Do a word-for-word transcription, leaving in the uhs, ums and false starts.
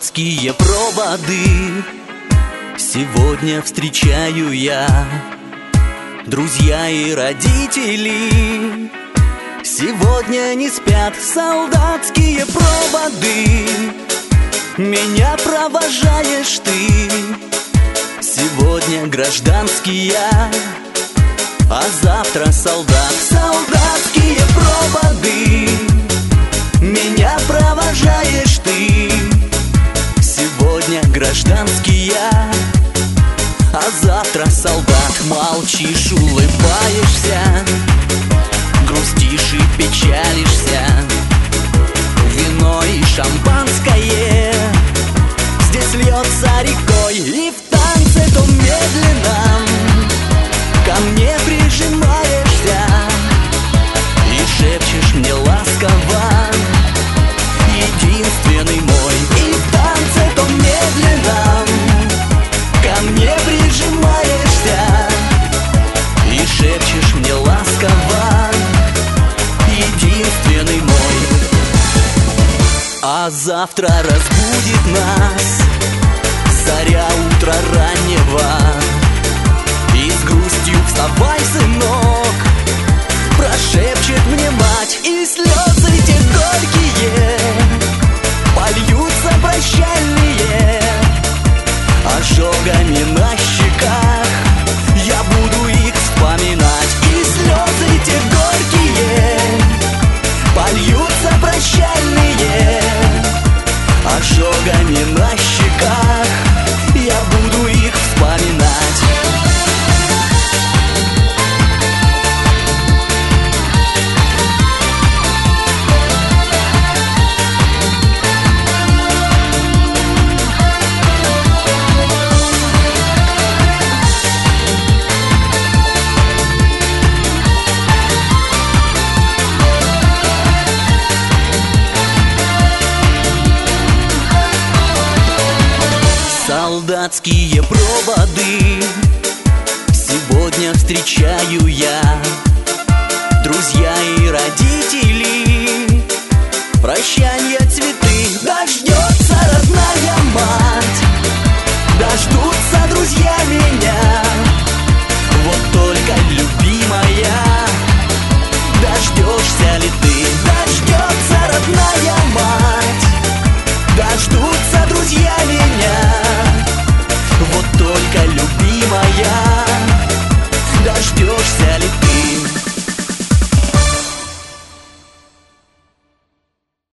солдатские проводы сегодня встречаю я. Друзья и родители сегодня не спят. Солдатские проводы, меня провожаешь ты. Сегодня гражданский я, а завтра солдат. Солдатские проводы, меня провожаешь ты. Сегодня гражданский я, а завтра солдат. Молчишь, улыбаешься, грустишь и печалишься. Вино и шампанское здесь льется рекой. И в танце том медленном ко мне прижимаешься и шепчешь мне ласково: единственный мой. И в танце том медленном ко мне прижимаешься и шепчешь мне ласково: единственный мой. А завтра разбудит нас заря утра раннего, и с грустью вставай, сынок, прошепчет мне мать. И слезы те горькие польются прощальные ожогами на щеках, я буду их вспоминать. И слезы те горькие польются прощальные ожогами на щеках, я буду их вспоминать. Солдатские проводы сегодня встречаю я. Друзья и родители, прощанья, цветы, дождем.